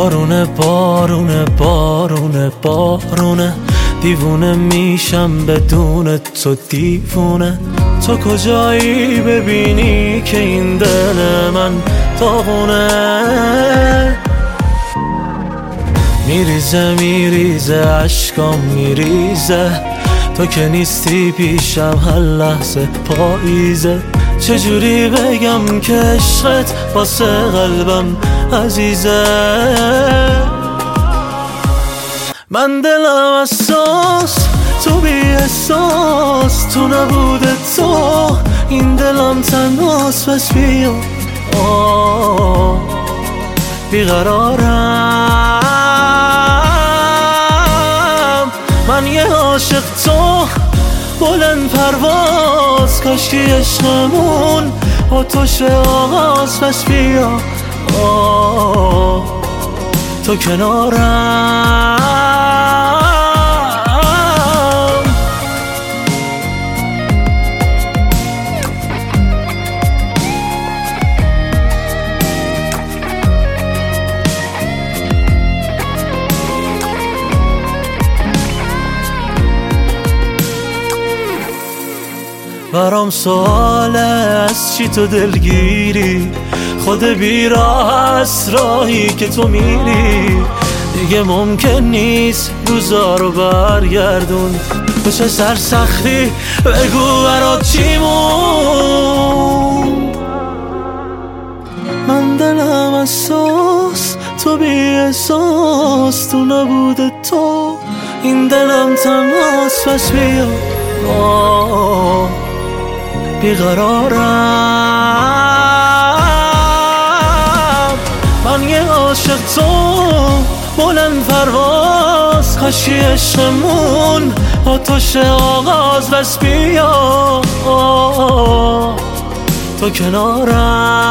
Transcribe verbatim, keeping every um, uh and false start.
بارونه بارونه بارونه بارونه دیوونه میشم بدون تو دیوونه. تو کجایی ببینی که این دل من داغونه؟ میریزه میریزه عشقام میریزه، تو که نیستی پیشم هر لحظه پاییزه. چجوری بگم که عشقت واسه قلبم عزیزه؟ من دلم حساس، تو بی احساس، تو نبود تو این دلم تنهاست. بس بیا بیقرارم، من یه عاشق تو بلند پرواز، کاشکی عشقمون آتش آغاز. بس بیا تو کنارم. برام سواله از چی تو دلگیری، خود بیراه است راهی که تو میری. دیگه ممکن نیست روزا رو برگردون، تو چه سرسختی بگو برات چی مون. من دلم حساس، تو بی احساس، تو نبود تو این دلم تنهاست. پس بیا بیقرارم، من یه عاشق تو بلند پرواز، کاشکی عشقمون آتش آغاز. بس بیا تو کنارم.